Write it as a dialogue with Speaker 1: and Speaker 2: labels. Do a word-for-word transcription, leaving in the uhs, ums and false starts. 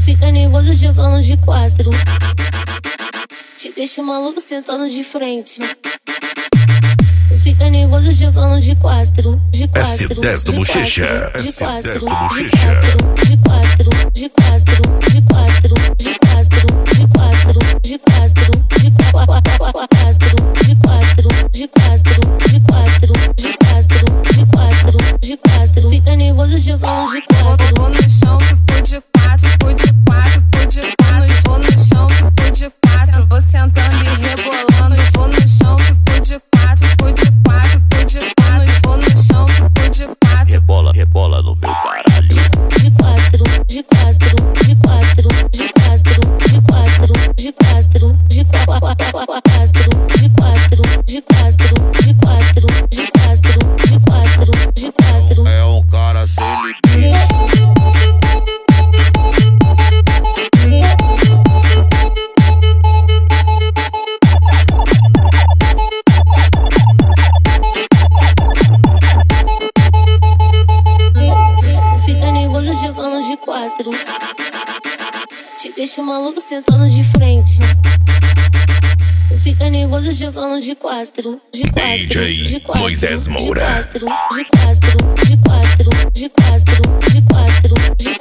Speaker 1: Fica nervoso jogando de quatro. Te deixa maluco sentando de frente. Fica nervoso jogando de quatro, de quatro,
Speaker 2: S dez do Bochecha,
Speaker 1: de quatro,
Speaker 2: S dez do
Speaker 1: de
Speaker 2: Bochecha,
Speaker 1: quatro, de quatro, de quatro, de quatro, de quatro, de quatro, de quatro, de quatro, de quatro, de quatro, de quatro, de quatro, de quatro, de quatro. Fica nervoso jogando de quatro.
Speaker 3: Vou no chão, ficou de quatro, ficou de quatro, ficou de quatro. Vou no chão, ficou de quatro, vou sentando e rebolando. Vou no chão, ficou de quatro, ficou de quatro, ficou de quatro. Vou no chão, ficou de quatro.
Speaker 4: Rebola, rebola no meu caralho.
Speaker 1: De quatro, de quatro, de quatro, de quatro, de quatro, de quatro, de quatro, de quatro, de quatro, de quatro, de quatro, de quatro, de quatro.
Speaker 5: É um cara sem limite.
Speaker 1: Fica nervoso jogando de quatro. Te deixa maluco sentando de frente. Fica nervoso jogando de quatro, de quatro,
Speaker 2: D J
Speaker 1: de quatro,
Speaker 2: Moisés Moura.
Speaker 1: de quatro, de quatro, de quatro, de quatro, de quatro, de